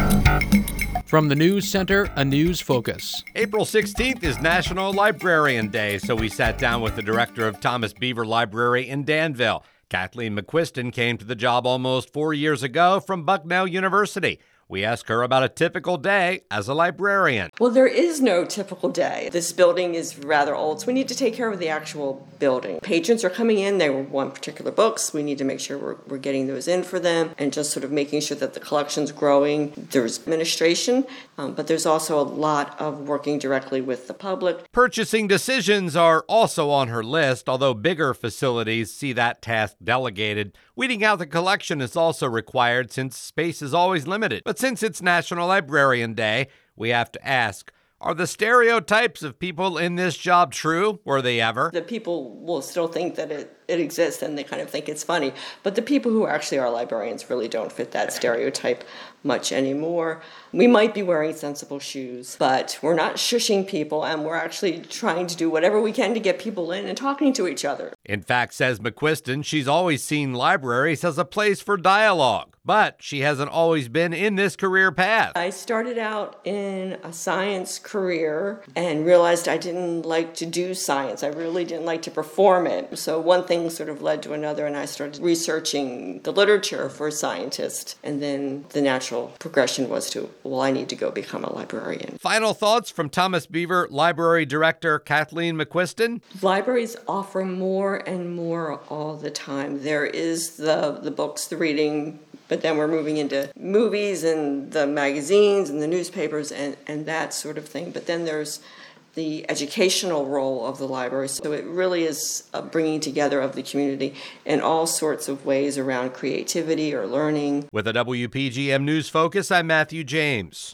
From the News Center, a news focus. April 16th is National Librarian Day, so we sat down with the director of Thomas Beaver Library in Danville. Kathleen McQuiston came to the job almost 4 years ago from Bucknell University. We asked her about a typical day as a librarian. Well, there is no typical day. This building is rather old, so we need to take care of the actual building. Patrons are coming in, they want particular books. We need to make sure we're getting those in for them and just sort of making sure that the collection's growing. There's administration, but there's also a lot of working directly with the public. Purchasing decisions are also on her list, although bigger facilities see that task delegated. Weeding out the collection is also required since space is always limited. But since it's National Librarian Day, we have to ask, are the stereotypes of people in this job true? Were they ever? The people will still think that it exists and they kind of think it's funny. But the people who actually are librarians really don't fit that stereotype much anymore. We might be wearing sensible shoes, but we're not shushing people, and we're actually trying to do whatever we can to get people in and talking to each other. In fact, says McQuiston, she's always seen libraries as a place for dialogue, but she hasn't always been in this career path. I started out in a science career and realized I didn't like to do science. I really didn't like to perform it. So one thing sort of led to another, and I started researching the literature for scientists. And then the natural progression was to, well, I need to go become a librarian. Final thoughts from Thomas Beaver Library Director Kathleen McQuiston? Libraries offer more and more all the time. There is the books, the reading, but then we're moving into movies and the magazines and the newspapers and that sort of thing. But then there's the educational role of the library. So it really is a bringing together of the community in all sorts of ways around creativity or learning. With a WPGM News Focus, I'm Matthew James.